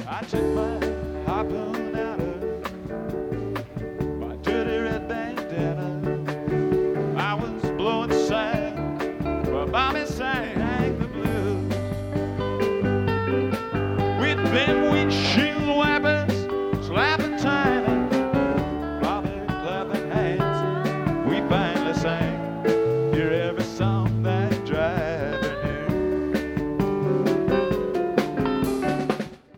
I took my harpoon out of my dirty red bandana. I was blowing sand while Bobby sang the blues. With them windshield wipers slapping time and Bobby clapping hands, we finally sang